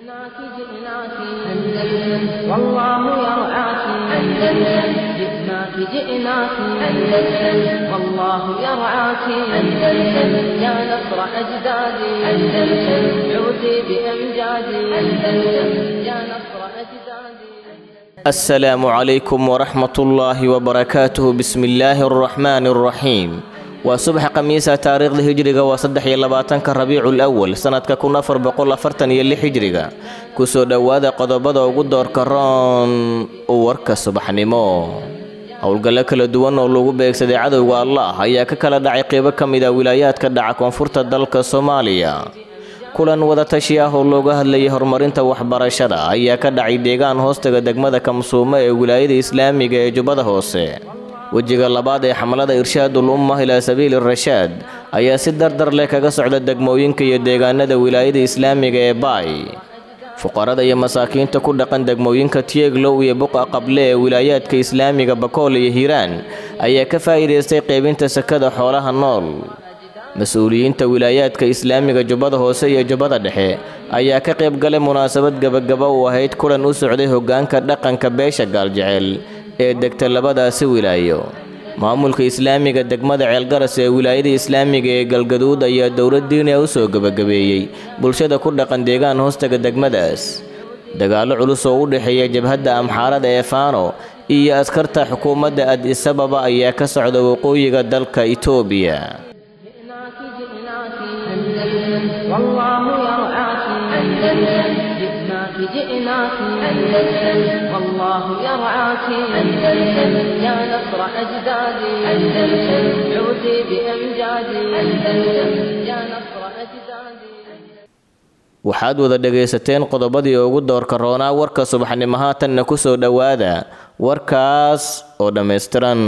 جئناك أندلس والله يرعاك أندلس جئناك أندلس والله يرعاك أندلس يا نصر أجدادي أندلس عودي بأمجادي أندلس يا نصر أجدادي. السلام عليكم ورحمة الله وبركاته. بسم الله الرحمن الرحيم. وصبح قميصة تاريخ الهجرة وصدح يلباتن كربيع الأول سنة كنا 440 يلي هجرة كسو دوادا قضبضا وقدر كران وورك الصبح نمو أول قال لدوان ولوغو بيكسد عدو الله هيا كلا دعي قيبا كميدا ولايات كدعا كونفورت الدلك الصومالية كلان ودا تشياه ولوغا هلي هرمرينتا وحبرشدا هيا كدعي ديغان هوستغا دغمدا كمسومه ولاية الإسلامية جبدا هوسي wejiga labaad ee xamalada irshaadul umma ila sabiil ar-rashaad ayaa si dardar leh kaga socda degmooyinka iyo deegaanada wilaayada islaamiga ee Baay. fuqarada iyo masaakiinta ku dhaqan degmooyinka Tieglow iyo Buqa Qable ee wilaayadka islaamiga Bakool iyo Hiiraan ayaa ka faa'iideystay qaybinta sakada xoolaha nool. mas'uuliyiinta wilaayadka islaamiga Jubbada Hoose iyo Jubbada Dhexe ayaa ka qayb galay munaasabad gabagaba oo ahayd kulan u socday hoggaanka dhaqanka beesha Gaaljecel ee degta labadaasi wilaayo. maamulka islaamiga degmada Ceelgaras ee wilaayada islaamiga ee Galgaduud ayaa dowladdiina u soo gabagabeeyay bulshada ku dhaqan deegaan hoostaga degmadaas. dagaalo culus oo u dhaxeeya jabhadda Amxaarada ee Faano iyo askarta xukuumadda Addis Ababa ayaa ka socda waqooyiga dalka Itoobiya. جئناك أندلس والله يرعاك أندلس يا نصر أجدادي أندلس عودي بأمجادي أندلس يا نصر أجدادي. waxaad wada dhageysateen qodobadii ugu doorka roonaa warka subaxnimo haatanna ku soo dhawaada warkaas oo dhameystiran.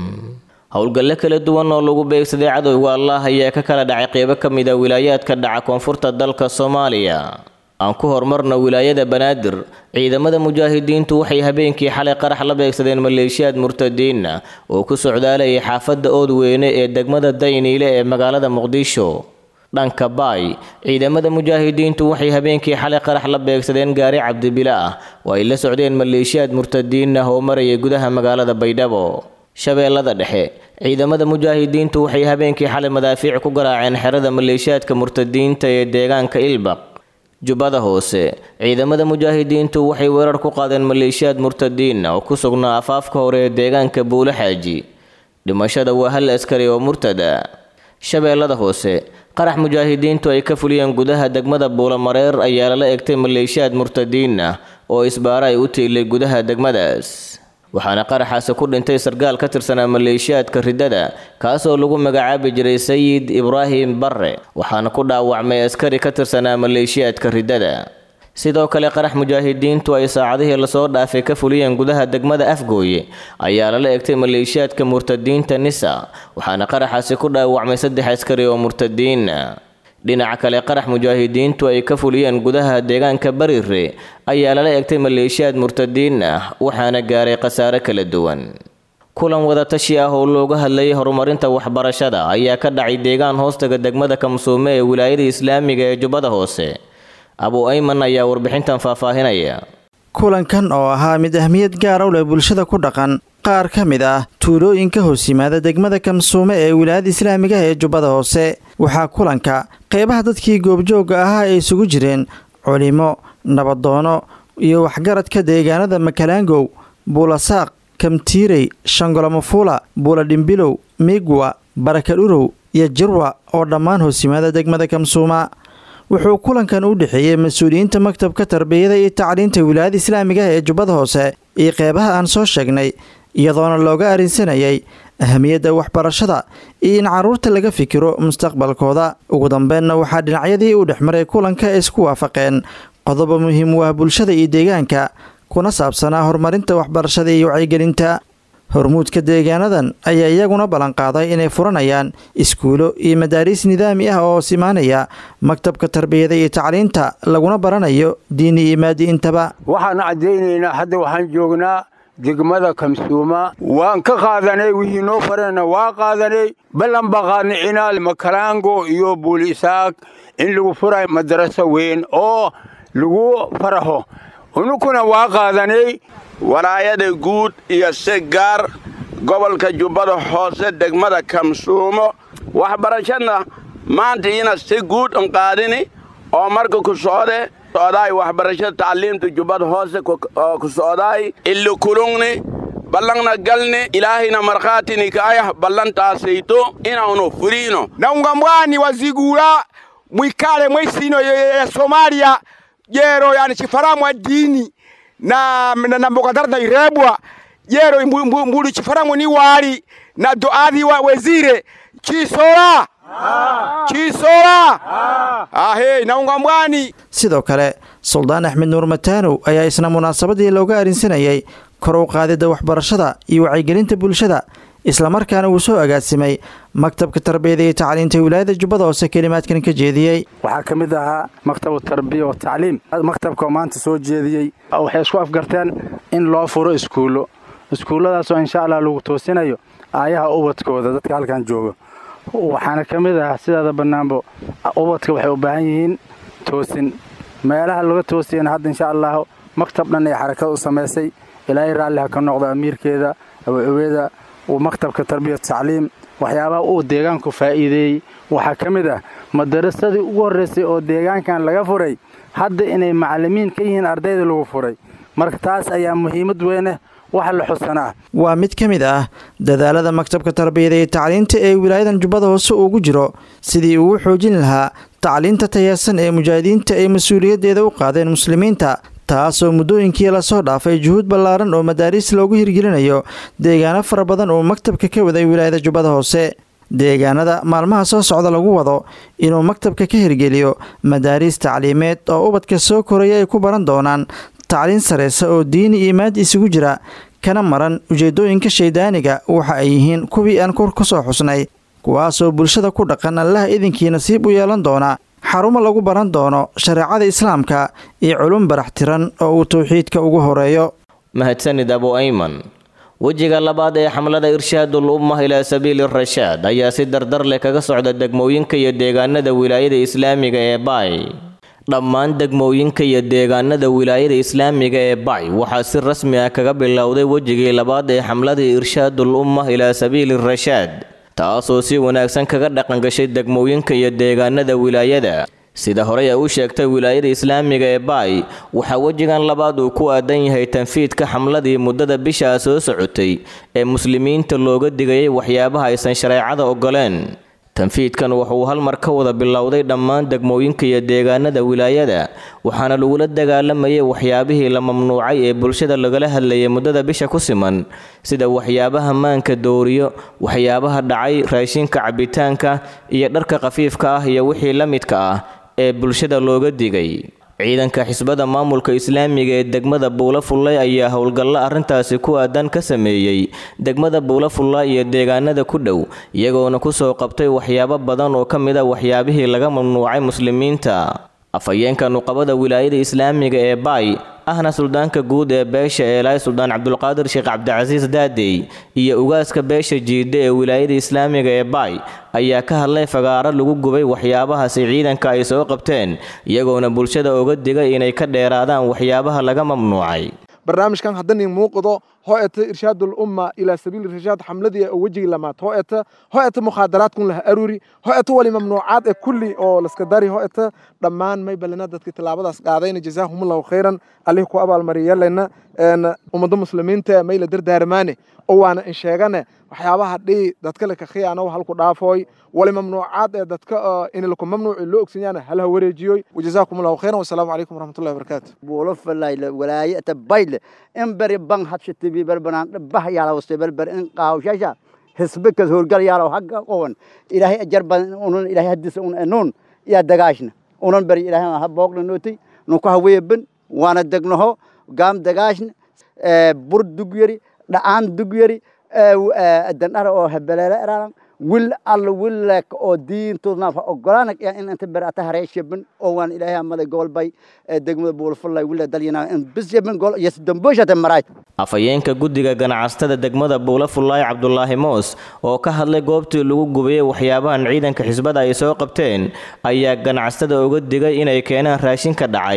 howlgalo kala duwan oo lagu beegsaday cadowga Allah ayaa ka kala dhacay qaybo ka mid ah wilaayaadka dhaca koonfurta dalka Soomaaliya. aan ku hormarno wilaayada Banaadir ciidamada mujaahidiintu waxay habeenkii xalay qarax la beegsadeen maleeshiyaad murtadiin oo ku socdaalay xaafadda Oodweyne ee degmada Dayniile ee magaalada Muqdisho. dhanka Baay ciidamada mujaahidiintu waxay habeenkii xalay qarax la beegsadeen gaari Cabdibila oo ay la socdeen maleeshiyaad murtadiin oo marayay gudaha magaalada Baydhabo. shabeellada dhexe ciidamada mujaahidiintu waxay habeenkii xalay madaafiic ku garaaceen xerada maleeshiyaadka murtadiinta ee deegaanka Ilbaq. Jubbada Hoose ciidamada mujaahidiintu waxay weerar ku qaadeen maleeshiyaad murtadiin oo ku sugnaa afaafka hore ee deegaanka Buule Xaaji. dhimashada waa hal askari oo murtada. shabeellada hoose qarax mujaahidiintu ay ka fuliyeen gudaha degmada Buule Mareer ayaa la eegtay maleeshiyaad murtadiin oo isbaara ay u tiilay gudaha degmadaas. waxaana qaraxaas ku dhintay sargaal ka tirsanaa maleeshiyaadka ridada kaas oo lagu magacaabi jiray Sayid Ibrahim Barre waxaana ku dhaawacmay askari ka tirsanaa maleeshiyaadka ridada. sidoo kale qarax mujaahidiintu ay saacadihii la soo dhaafay ka fuliyeen gudaha degmada Afgooye ayaa la eegtay maleeshiyaadka murtadiinta Nisa waxaana qaraxaas ku dhaawacmay 3 askari oo murtadiin. dhinaca kale qarax mujaahidiintu ay ka fuliyeen gudaha deegaanka Bariire ayaa la eegtay maleeshiyaad murtadiin waxaana gaaray khasaare kala duwan. kulan wada tashi ah oo looga hadlayay horumarinta waxbarashada ayaa ka dhacay deegaan hoostaga degmada Kamsuume ee wilaayada islaamiga ee Jubbada Hoose. Abu Ayman ayaa warbixintan faahfaahinaya. kulankan oo ahaa mid ahmiyad gaar ah u leh bulshada ku dhaqan qaar ka mid ah tuulooyinka hoos yimaada degmada Kamsuume ee wilaayada islaamiga ee Jubbada Hoose waxaa kulanka qaybaha dadkii goobjooga ahaa ay isugu jireen culimo, nabadoono iyo waxgaradka deegaanada Makalangow, Buulasaaq, Kamtiirey, Shangolomafula, Buuladhimbilow, Migwa, Barakadhurow iyo Jirwa oo dhammaan hoos yimaada degmada Kamsuuma. wuxuu kulankan u dhaxeeyay mas'uuliyiinta maktabka tarbiyada iyo tacliinta wilaayada islaamiga ee Jubbada Hoose iyo qaybaha aan soo sheegnay iyadoona looga arinsanayay ahamiyadda waxbarashada iyo in caruurta laga fikiro mustaqbalkooda. ugu dambeynna waxaa dhinacyadii u dhexmaray kulanka isku waafaqeen qodobo muhiim u ah bulshada iyo deegaanka kuna saabsanaa horumarinta waxbarashada iyo wacyigelinta. hormuudka deegaanadan ayaa iyaguna balan qaaday inay furanayaan iskuulo iyo madaariis nidaami ah oo simaanaya maktabka tarbiyada iyo tacliinta laguna baranayo diini iyo maadi intaba. waxaan cadeynaynaa hadda waxaan joognaa degmada Kamsuuma waan ka qaadanay wixii noo farana waa qaadanay ballan baqaadna inaal Makalango iyo Buulisaaq in lagu furay madrasa weyn oo lagu faraxo unukuna waa qaadanay walaayada guud iyo si gaar gobolka Jubbada Hoose degmada Kamsuumo waxbarashada maanta ina si guud u qaadini oo marka ku socday waxbarashada tacliinta Jubbada Hoose ku socday ilaa kulungni ballanna galne ilaahina marqaatini kaayah ballantaasayto inaanu furino naungambwani wazigura mwikale mwisino ya Somalia jero yani chifaramu wa dini na mbokadarda irebwa jero mbulu chifaramu ni wali na doadhi wa wezire Chisola ahey naungambwani. sidoo kale Suldaan Axmed Nuur Mataanow ayaa isna munaasabadii looga arinsanayay kor u qaadida waxbarashada iyo wacyigelinta bulshada isla markaana uu soo agaasimay maktabka tarbiyada iyo tacliinta wilaayada Jubbada Hoose kalimaadkan ka jeediyay. waxaa kamid ahaa maktabka tarbiyada iyo tacliim maktabka maanta soo jeediyay waxay isku afgarteen in loo furo iskuuladaas oo insha Allah lagu toosinayo aayaha ubadkooda dadka halkan jooga waxaana kamid ah sidaada banaanbo ubadka waxay u baahan yihiin toosin meelaha laga toosiyana hadda insha Allah maktab dhan ay xarakad u sameysay ilaahay raalli ka noqdo amiirkeeda aweeda oo maktabka tarbiyada tacliim waxyaabaha uu deegaanku faa'iideeyay waxa kamid ah madrasadii ugu horeysay oo deegaankan laga furay hadda inay macallimiin ka yihiin ardayda lagu furay marka taas ayaa muhiimad weyn waxa la xusanaa waa mid kamid ah dadaalada maktabka tarbiyada iyo tacliinta ee wilaayada Jubbada Hoose ugu jiro sidii uu xoojin lahaa tacliinta tayaysan ee mujaahidiinta ay mas'uuliyadeeda u qaadeen muslimiinta taasoo muddooyinkii la soo dhaafay juhud ballaaran oo madaaris loogu hirgelinayo deegaano fara badan oo maktabka ka waday wilaayada Jubbada Hoose deegaanada maalmaha soo socda lagu wado inuu maktabka ka hirgeliyo madaaris tacliimeed oo ubadka soo koraya ay ku baran doonaan tacliin sareysa oo diini iyo maadi isugu jira kana maran ujeedooyinka shaydaaniga waxa ay yihiin kuwii aan kor ku soo xusnay kuwaasoo bulshada ku dhaqan Allah idinkii nasiib u yeelan doona xarumo lagu baran doono shareecada islaamka iyo culum baraxtiran oo uu tawxiidka ugu horeeyo. mahadsanid Abu Ayman. wejiga labaad ee xamlada irshaadul ummah ila sabiil ar-rashaad ayaa si dardar leh kaga socda degmooyinka iyo deegaanada wilaayada islaamiga ee Baay. dhammaan degmooyinka iyo deegaanada wilaayada islaamiga ee Baay waxaa si rasmi ah kaga bilowday wejigii labaad ee xamlada irshaadul ummah ila sabiil ar-rashaad taasoo si wanaagsan kaga dhaqan gashay degmooyinka iyo deegaanada wilaayada. sida hore ay u sheegtay wilaayada islaamiga ee Baay waxa wejigan labaad uu ku aadan yahay tanfiidka xamladii muddada bisha soo socotay ee muslimiinta looga digayay waxyaabaha aysan shareecada ogoleen. tanfiidkan wuxuu hal mar ka wada bilowday dhammaan degmooyinka iyo deegaanada wilaayada waxaana lagula dagaalamayay waxyaabihii la mamnuucay ee bulshada lagala hadlayay muddada bisha ku siman sida waxyaabaha maanka dooriyo waxyaabaha dhacay raashinka cabitaanka iyo dharka qafiifka ah iyo wixii la midka ah ee bulshada looga digay. ciidanka xisbada maamulka islaamiga ee degmada Buulafullay ayaa howlgalla arintaasi ku aadan ka sameeyay degmada Buulafullay iyo deegaanada ku dhow iyagoona ku soo qabtay waxyaabo badan oo kamid ah waxyaabihii laga mamnuucay muslimiinta. afayeenka nuqabada wilaayada islaamiga ee Baay ahna suldaanka guud ee beesha Eelay Suldaan Cabdulqaadir Sheekh Cabdicasiis Daadey iyo ugaaska beesha Jiide ee wilaayada islaamiga ee Baay ayaa ka hadlay fagaaro lagu gubay waxyaabaha si ciidanka ay soo qabteen iyagoona bulshada uga digay inay ka dheeraadaan waxyaabaha laga mamnuucay. barnaamijkan haddana muuqdo هوئة إرشاد الأمة إلى سبيل الرشاد حملة وجه لما هوئة مخدرات كلها أروري هوئة ولي ممنوعات كل أو لسكداري هوئة ضمان ما يبلنا دت كتلابة قاعدين جزاهم الله خيرا عليه كوابا المريال لنا أن ومن مسلمين ما يلدر دارماني أو أنا إن شاءنا waxyaabaha dhii dadka la ka khiyaano halku dhaafooy wali mamnuucaad ee dadka in la ku mamnuuc loo ogsanyaana hal wareejiyoy wajazaakumullahu khayran wa salaamu alaykum wa rahmatullahi wa barakatuh bolo falayla walaayata bayle in bari ban hadshati bi barbanaan bah yaala wastay barbar in qaawshasha hisbaka howlgal yaala haga qowan ilaahay ajar badan unan ilaahay hadis unan ya dagaashna unan bari ilaahay ha booqna nooti nu ka haweeban waana degnaho gaam dagaashna bur dugyari dhacaan dugyari الدنيا أو هبلة إيران ويل الله ويلك أو دين تونا فأقولانك يعني أنت برأتها ريشبن أو أن إلهي أمد قول باي دقم بول فلا ويل دلينا إن بس جبن قول يسدم بوجة مرايت. afayeenka guddiga ganacsatada degmada Buulafullay Cabdullaahi Moos oo ka hadlay goobtii lagu gubay waxyaabahan ciidanka xisbada ay soo qabteen ayaa ganacsatada uga digay inay keenaan raashin ka dhacay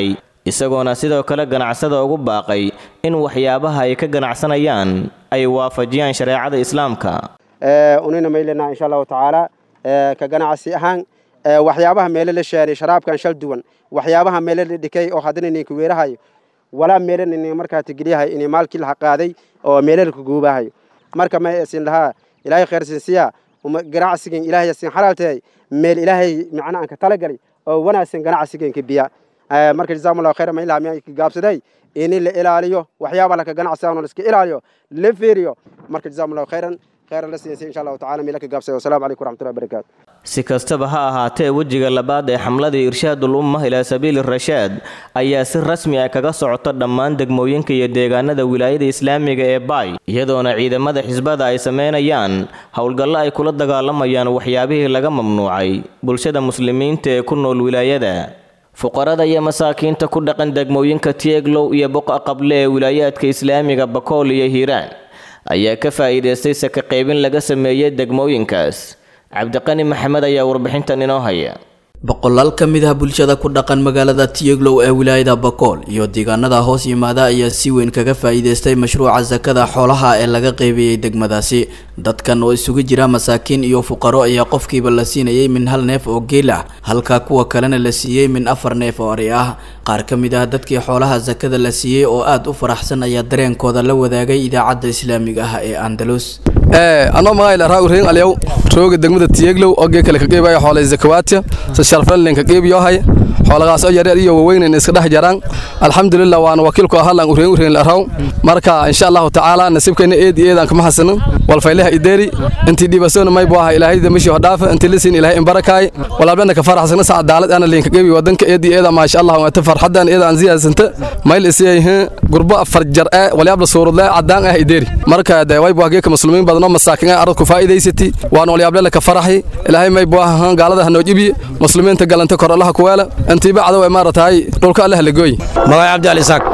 isagoona sidoo kale ganacsada ugu baaqay in waxyaabaha ay ka ganacsanayaan ay waafajiyaan shareecada islaamka unina maylena insha Allah taala ka ganacsi ahaan waxyaabaha meel la sheeray sharaabkan shal duwan waxyaabaha meel la dhikay oo hadana ninka weerahayo wala meel in marka tigriyahay in maalkii la qaaday oo meel la ku goobahayo marka ma isin laha ilaahay khayr siinsiya ganacsigan ilaahay siin xalaaltay meel ilaahay macna aan ka tala galay oo wanaagsan ganacsigan ka biya marka jazakumullahu khayran ma ilaahay ka gaabsaday in la ilaaliyo waxyaabaha la ka ganacsiga oo la iska ilaaliyo la fiiriyo marka jazakumullahu khayran khayr la siinsiya insha Allah taala meel ka gaabsaday assalamu alaykum warahmatullahi wabarakatuh si kastaba ha ahaatee wejiga labaad ee xamlada irshaadul ummah ilaa sabiili rashaad ayaa si rasmi ah kaga socota dhammaan degmooyinka iyo deegaanada wilaayada islaamiga ee Baay iyadoona ciidamada xisbada ay sameynayaan howlgallo ay kula dagaalamayaan waxyaabihii laga mamnuucay bulshada muslimiinta ee ku nool wilaayada fuqarada iyo masaakiinta ku dhaqan degmooyinka Tieglow iyo Boqa Qable ee wilaayadka islaamiga Bakool iyo Hiiraan ayaa ka faa'iideystay saka qaybin laga sameeyay degmooyinkaas cabdiqani maxamed ayaa warbixintan inoo haya boqolaal ka mid ah bulshada ku dhaqan magaalada Tieglow ee wilaayada Bakool iyo deegaanada hoos yimaada ayaa si weyn kaga faa'iideystay mashruuca zakada xoolaha ee laga qaybiyay degmadaasi dadkan oo isugu jira masaakiin iyo fuqaro ayaa qofkiiba la siinayay min hal neef oo geel ah halka kuwa kalena la siiyay min 4 neef oo ari ah qaar ka mid ah dadkii xoolaha zakada la siiyay oo aad u faraxsan ayaa dareenkooda la wadaagay idaacadda islaamiga ah ee Andalus أنا ما إلى رأورين اليوم روج دقمة تيجلو أجي كله كجيب أي حال الزكواتيا سشرفل لين كجيب ياهاي حال غاس أجري وين الناس كده جران الحمد لله وأنا وكيلك أهلا أورين الأرهام مركا إن شاء الله تعالى نسيب كنا إيدي أنك ما حسنوا والفيلها إداري أنت دي بسون ما يبغاها إلى هيدا مش هدافع أنت لسين إلى إن بركاي ولا بدنا كفرح سنة سعد دالت أنا اللي كجيب ودنك إيدي إذا ما شاء الله وتفرح حدا إذا أنزيها سنت ما يلسيه قرباء فرجر ولا يبلا صور الله عدان إداري مركا ده ويبغى جيك مسلمين بدنا مساكين أرض فائدة وأنا ولي أبلا لك فرحي إلهي ما يبغاها قال هذا هنوجيبي مسلمين تقال أنت كر الله كوالا أنت بعد وإمارة هاي طول كله لجوي ما عبد علي ساك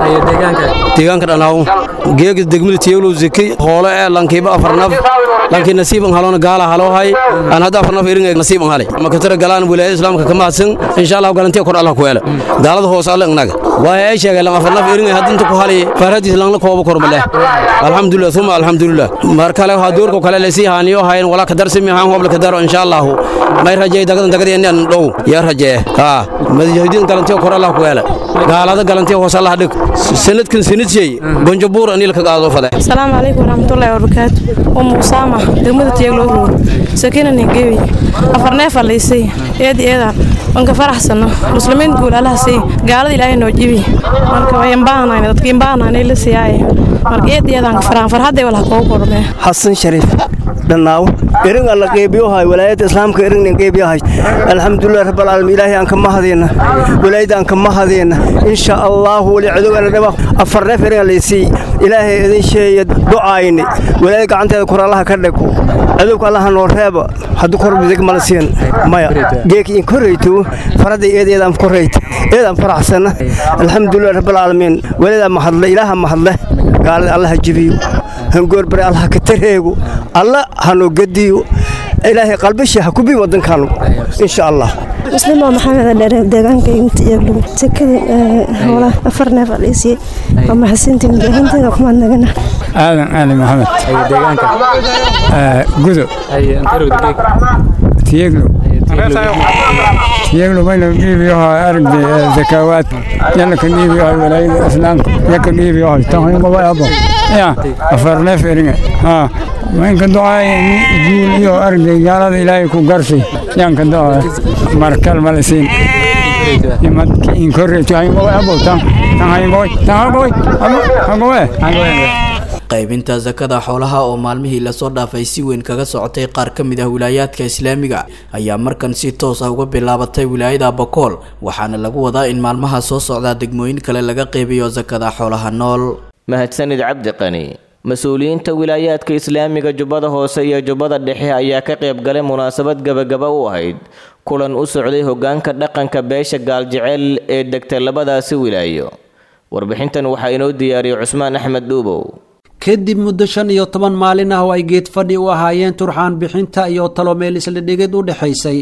تيجان كنا هو جيك دقمة تيولو زكي هلا لانكي بأفرناف لانكي نصيب هالون قال هالو هاي أنا هذا أفرناف إيرين نصيب هالي ما كتر قالان ولا إسلام كما سن إن شاء الله قال أنت كر الله كوالا قال هذا هو صار لنا وهاي شيء قال ما أفرناف إيرين هذا أنت كهالي فرد إسلام لك هو بكرم الله الحمد لله ثم الحمد لله مركله هادور كلا لسي هانيو هاي ولا كدر سمي هان هو بلكدر إن شاء الله ما يرجع دقدر إني لو يرجع مجاهدين قال أنت كر الله كوالا قال هذا قال أنت هو صار لك سنة كن سنة شيء بنجبور أني لك قاعد فله السلام عليكم ورحمة الله وبركاته ومسامة دموع تيجلو سكينة نجيبي أفرنا فليسي يدي إذا أنك فرح سنة مسلمين تقول الله سي قال لي لا نجيبي أنك ينبانا ينبانا نيل سياي أنك يدي إذا أنك فرح ده ولا كوكور به حسن شريف دناو إرن الله جيبيو هاي ولاية الإسلام كإرن جيبيو هاي الحمد لله رب العالمين إلهي أنك ما هذينا ولاية أنك ما هذينا إن شاء الله ولعدونا نبغى أفرنا فرنا ليسي إلهي إذن شيء دعائني ولاية أنت ذكر الله كرلكو أذوق الله نور هذا حدكر بذيك مالسين مايا جيك إن كريتو فرد إيدي إذا كريت إذا فرح سنة الحمد لله رب العالمين ولاية محل إله محل قال الله جبيو هنقول بري الله كترهيو الله هنو قديو إلهي قلب الشيء كوبي ودن كانوا إن شاء الله مسلم محمد دغان كيمت يبلو سكد ولا أفرنا فليسي وما حسنت من هنت كمان نجنا أهلا محمد دغانك جزء تيجلو يقولوا بين يبيها أرض زكوات يلا كن يبيها ولاية الإسلام يكن يبيها تهون قبائل أبو يا أفرنا فرنا ها وين كن دعاء يقول يو أرض قال إلهي كوجرسي يان كن دعاء مركل مالسين يمد إن كرر تهون قبائل أبو تهون qaybinta zakada xoolaha oo maalmihii la soo dhaafay si weyn kaga socotay qaar ka mid ah wilaayaadka islaamiga ayaa markan si toos ah uga bilaabatay wilaayada Bakool waxaana lagu wadaa in maalmaha soo socda degmooyin kale laga qaybiyo zakada xoolaha nool mahadsanid cabdi qani mas'uuliyiinta wilaayaadka islaamiga Jubbada Hoose iyo Jubbada Dhexe ayaa ka qayb galay munaasabad gabagaba u ahayd kulan u socday hoggaanka dhaqanka beesha Gaaljecel ee degtay labadaasi wilaayo warbixintan waxa inoo diyaariyay Cusmaan Axmed Duubow kadib muddo 15 maalin ah oo ay geed fadhi u ahaayeen turxaan bixinta iyo talo meel isla dhigid u dhaxaysay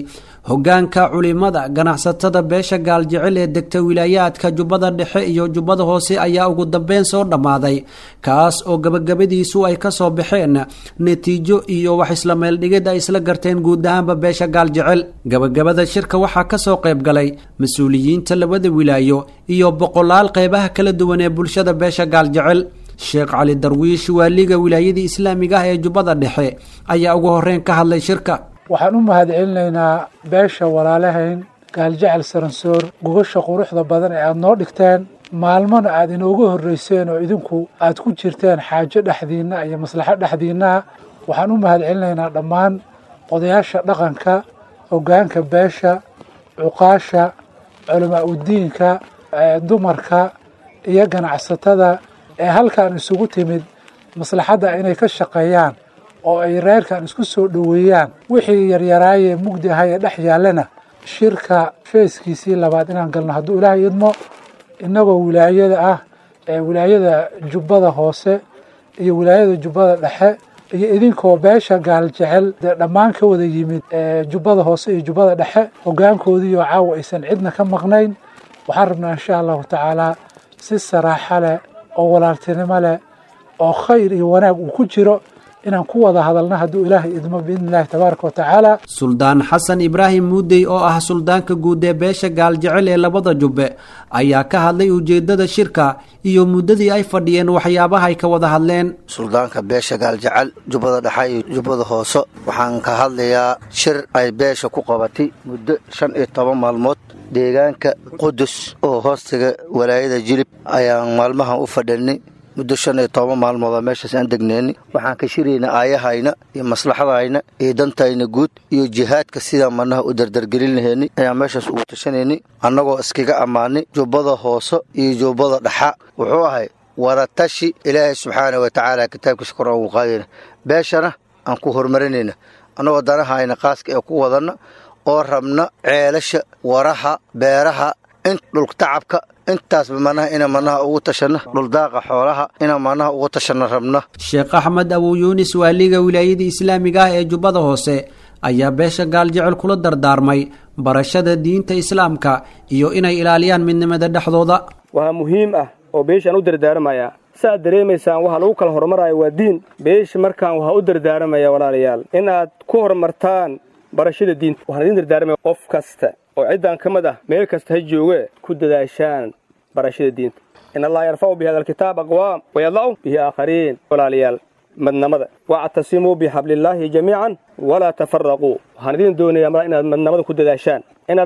hoggaanka culimada ganacsatada beesha gaaljecel ee degta wilaayaadka jubbada dhexe iyo jubbada hoose ayaa ugu dambeyn soo dhammaaday kaas oo gabagabadiisu ay ka soo baxeen natiijo iyo wax isla meeldhigid ay isla garteen guud ahaanba beesha gaaljecel gabagabada shirka waxaa ka soo qayb galay mas-uuliyiinta labada wilaayo iyo boqolaal qeybaha kala duwan ee bulshada beesha gaaljecel sheekh cali darwiish waaliga wilaayadii islaamiga ah ee jubbada dhexe ayaa ugu horreyn ka hadlay shirka waxaan u mahadcelinaynaa beesha walaalahayn gaaljecel saransoor gogasha quruxda badan ee aad noo dhigteen maalmona aad inooga horreyseen oo idinku aad ku jirteen xaajo dhexdiinna iyo maslaxo dhexdiinna waxaan u mahadcelinaynaa dhammaan odayaasha dhaqanka hoggaanka beesha cuqaasha culamaa udiinka dumarka iyo ganacsatada ee halkan isugu timid maslaxadda inay ka shaqeeyaan oo ay reerkan isku soo dhoweeyaan wixii yaryaraayee mugdi ahay ee dhex yaallana shirka feeskiisii labaad inaan galno hadduu ilaahay idmo innagoo wilaayada ah ee wilaayada jubbada hoose iyo wilaayada jubbada dhexe iyo idinkoo beesha gaaljecel dee dhammaan ka wada yimid jubbada hoose iyo jubbada dhexe hoggaankoodiioo caawa aysan cidna ka maqnayn waxaan rabnaa insha allahu tacaalaa si saraaxo leh oo walaaltinimo leh oo khayr iyo wanaag uu ku jiro inaan ku wada hadalna hadduu ilaahay idmo biidni illaahi tabaaraka wa tacaala suldaan xasan ibraahim muudey oo ah suldaanka guud ee beesha gaaljecel ee labada jubbe ayaa ka hadlay ujeedada shirka iyo muddadii ay fadhiyeen waxyaabaha ay ka wada hadleen suldaanka beesha gaaljecel jubbada dhexe iyo jubbada hoose waxaan ka hadlayaa shir ay beesha ku qabatay muddo 15 maalmood deegaanka qudus oo hoostiga walaayada jilib ayaan maalmahan u fadhinay muddo 15 maalmood meeshaas aan degneen waxaan ka shirayna aayahayna iyo maslaxadayna iyo dantayna guud iyo jihaadka sida manaha u dardargelinayna ayaan meeshaas ugu tashanayna annagoo iskaga amaanay jubbada hoose iyo jubbada dhexe wuxuu ahay waratashi ilaahay subxaanahu wa ta'aala kitaabkiisa quraan uu qaadayna beeshana aan ku hormarinayna annagoo danahayna qaaska ee ku wadana oo rabna ceelasha waraha beeraha in dhulka tacabka intaas manaha ina manaha ugu tashana dhuldaaqa xoolaha ina manaha ugu tashana rabna sheekh axmed abu yuunis waaliga wilaayada islaamiga ah ee jubbada hoose ayaa beesha gaaljecel kula dardaarmay barashada diinta islaamka iyo inay ilaaliyaan midnimada dhexdooda waa muhiim ah oo beeshaan u dardaarmaya saad dareemaysaan waxa lagu kala hormarayo waa diin beesha markaan waxa u dardaarmaya walaalayaal inaad ku hormartaan barashada diinta waxaan idin dardaarmaya qof kasta oo ciidan kamid ah meel kasta ha jooge ku dadaashaan barashada diinta in Allah yarfa'u bi hadal kitaab aqwaam wa yadau bihi aakharin walaalayaal madnamada wa'tasimu bi hablillahi jami'an wala tafarraqu waxaan idin doonayaa inaad madnamada ku dadaashaan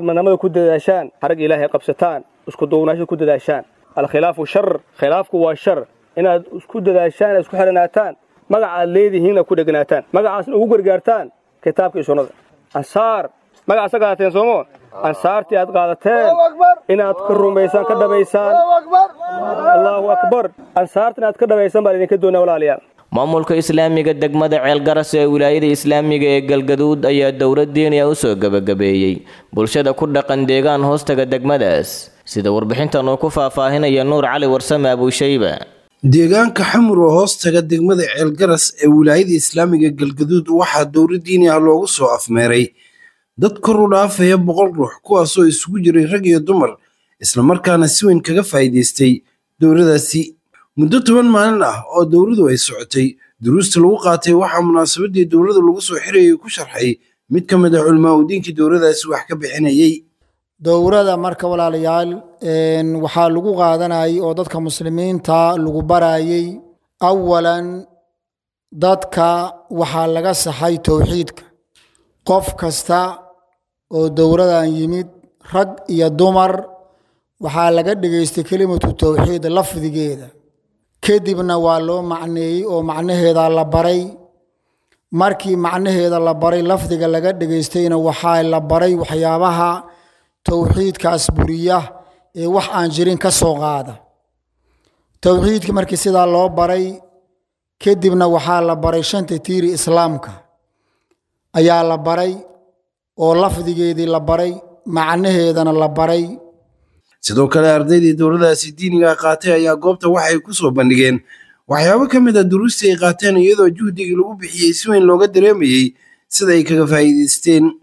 harag ilaahay qabsataan isku duubnaansho ku dadaashaan al khilaafu shar khilaafku waa shar inaad isku dadaashaan isku xiranaataan magaca aad leedihiin ku dhagnaataan magacaasna ugu gargaartaan kitaabka iyo sunnada ansaar magaca sagaateen soomo ansaartii aad qaadateen inaad ka rumaysaan ka dhabaysaan Allahu akbar ansaartii aad ka dhabaysaan baa idinka doonaa walaalayaal maamulka islaamiga degmada ceelgaras ee wilaayada islaamiga ee galgaduud ayaa dowlad diiniya u soo gabagabeeyey bulshada ku dhaqan deegaan hoostaga degmadaas sida warbixintan uu ku faahfaahinaya nuur cali warsame abuushayba deegaanka xamur oo hoostaga degmada ceelgaras ee wilaayada islaamiga galgaduud waxaa dowlad diini ah loogu soo afmeeray dad kor u dhaafaya 100 ruux kuwaasoo isugu jiray rag iyo dumar isla markaana si weyn kaga faa'iideystay dowladaasi muddo 10 maalin ah oo dowladu ay socotay duruusta lagu qaatay waxaa munaasabadii dowlada lagu soo xirayay ku sharxay mid ka mid ah culimaa u diinka dowladaasi wax ka bixinayay dowlada marka walaalayaal waxaa lagu qaadanayay oo dadka muslimiinta lagu barayay awalan dadka waxaa laga saxay tawxiidka qof kasta oo dowladan yimid rag iyo dumar waxaa laga dhageystay kelimatu tawxiid lafdigeeda kadibna waa loo macneeyey oo macnaheeda la baray markii macnaheeda la baray lafdiga laga dhageystayna waxaa la baray waxyaabaha tawxiidkaas buriya ee wax aan jirin ka soo qaada tawxiidkii markii sidaa loo baray kadibna waxaa la baray 5 tiiri islaamka ayaa la baray oo lafdigeedii la baray macnaheedana la baray sidoo kale ardaydii dowladaasi diiniga qaatay ayaa goobta waxay ku soo bandhigeen waxyaabo ka mid ah duruustii ay qaateen iyadoo juhdigii lagu bixiyey si weyn looga dareemayay sida ay kaga faa'iideysteen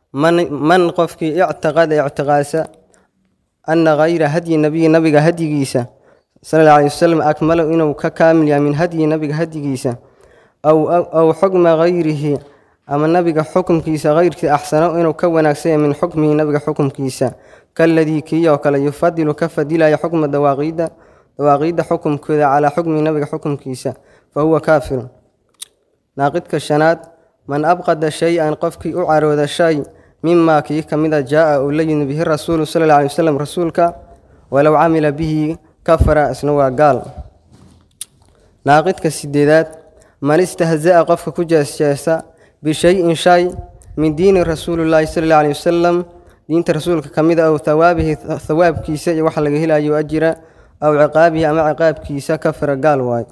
من قفك اعتقاس أن غير هدي نبي هديجيسة صلى الله عليه وسلم أكمل إنه ككامل من هدي نبي هديجيسة أو حكم غيره أما النبي حكم كيسة غير أحسن إنه كون أكسي من حكمه نبي حكم كيسة كالذي كي وكلا يفضل كفدل حكم دواغيد حكم كذا على حكم نبي حكم كيسة فهو كافر ناقد كشنات من أبغض شيئا قفك أعرض الشيء مما كي كمذا جاء أولين به الرسول صلى الله عليه وسلم رسولك ولو عمل به كفر أسنوا قال ناقد كسديدات من استهزأ قفك كجاسة بشيء شيء من دين رسول الله صلى الله عليه وسلم دين رسولك كمذا أو ثواب كيسة وحلقه لا يؤجر أو عقابه أما عقاب كيسة كفر قال واي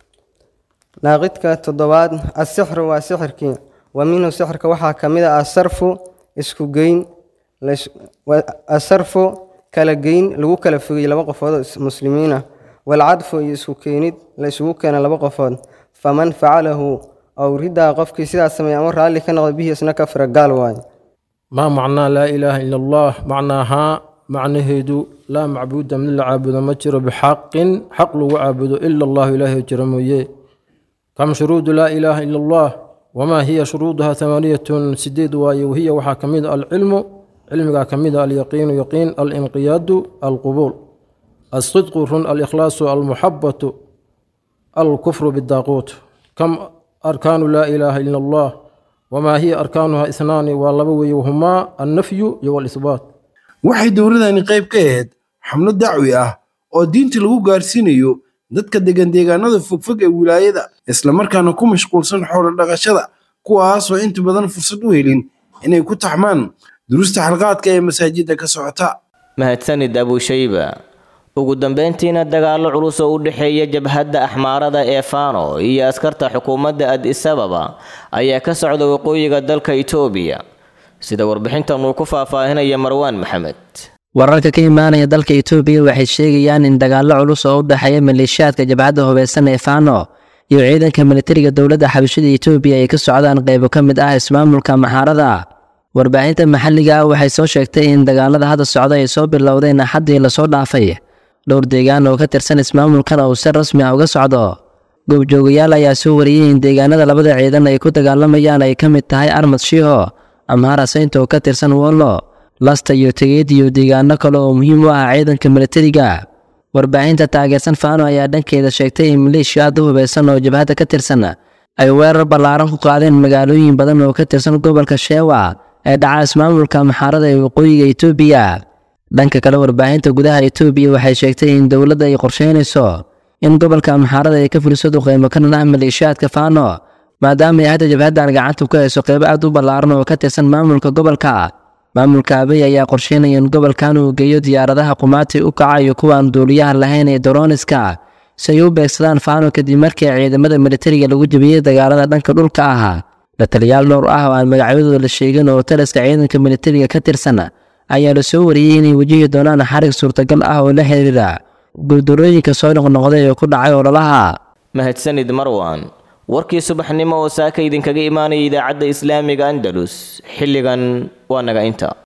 ناقد كتضواد السحر وسحر كي ومنه سحر كوحا كمذا الصرف isku geyn asarfo kala geyn lagu kala fogay laba qofood muslimiin ah wal cadfu isku keenid la isugu keenay laba qofood faman facalahu aw rida qofkii sidaas sameeyay ama raali ka noqday bihi isna kafara gaal waay ma macna la ilaha illa allah macnaha macnaheedu la macbuud min la caabudo ma jiro bixaqin xaq lagu caabudo illa allah ilaahi jiro mooyee kam shuruud la ilaha illa allah وما هي شروطها 8 سديد وهي وحا كميد العلم علمها كميد اليقين يقين الانقياد القبول الصدق الإخلاص المحبة الكفر بالداقوت كم أركان لا إله إلا الله وما هي أركانها 2 وهما النفي والإثبات waxay dowladani qayb ka ahayd xamlo dacwi ah oo diinta lagu gaarsiinayo dadka degan deegaanada fogfog ee wilaayada isla markaana ku mashquulsan xoolo dhaqashada kuwaas oo inta badan fursad u helin inay ku taxmaan duruusta xalqaadka ee masaajidda ka socota mahadsanid Abu Shayba ugu dambeyntiina dagaalo culus oo u dhaxeeya jabhadda axmaarada ee Faano iyo askarta xukuumadda Addis Ababa ayaa ka socda waqooyiga dalka Itoobiya sida warbixintan uu ku faahfaahinaya Marwan Maxamed wararka ka imaanaya dalka Itoobiya waxay sheegayaan in dagaalo culus oo u dhaxeeya maleeshiyaadka jabhadda hubeysan ee Faano iyo ciidanka militariga dowladda xabashada Itoobiya ay ka socdaan qaybo ka mid ah ismaamulka Maxarada warbaahinta maxalliga ah waxay soo sheegtay in dagaalada hadda socda ay soo bilowdeen xaddii la soo dhaafay dhowr deegaan oo ka tirsan ismaamulkan oo si rasmi ah uga socdo goobjoogayaal ayaa soo wariyay in deegaanada labada ciidan ay ku dagaalamayaan ay ka mid tahay Armad Shiho Amhara Saynta oo ka tirsan Wollo lasta iyo Tegeed iyo deegaano kale oo muhiim u ah ciidanka militariga warbaahinta taageersan Faano ayaa dhankeeda sheegtay in maleeshiyada hubeysan oo jabhadda ka tirsan ay weerar ballaaran ku qaadeen magaalooyin badan oo ka tirsan gobolka Shewa ee dhaca ismaamulka Maxarada ee waqooyiga Itoobiya dhanka kale warbaahinta gudaha Itoobiya waxay sheegtay in dowladda ay qorsheynayso in gobolka Maxarada ay ka fuliso duqeymo ka dhanaa maleeshiyadka Faano maadaama ay hadda jabhaddan gacanta ku hayso qaybo aad u ballaaran oo ka tirsan maamulka gobolka maamulka Abiy ayaa qorsheynaya in gobolkan uu geeyo diyaaradaha qumaati u kacayo kuwaan duuliyaha lahayn ee droniska si ay u beegsadaan Faano kadib markii ciidamada militariga lagu jabiyay dagaalada dhanka dhulka ah la taliyaal dhowr ah oo aan magacyadooda la sheegin oo taliska ciidanka militariga ka tirsan ayaa la soo wariyay inay wajihi doonaan xarig suurtagal ah oo la xiriira guuldarooyinka soo noqnoqday ee ku dhacay ololaha mahadsanid Marwan warkii subaxnimo oo saaka idinkaga imaanay idaacadda Islaamiga Andalus xilligan waa naga inta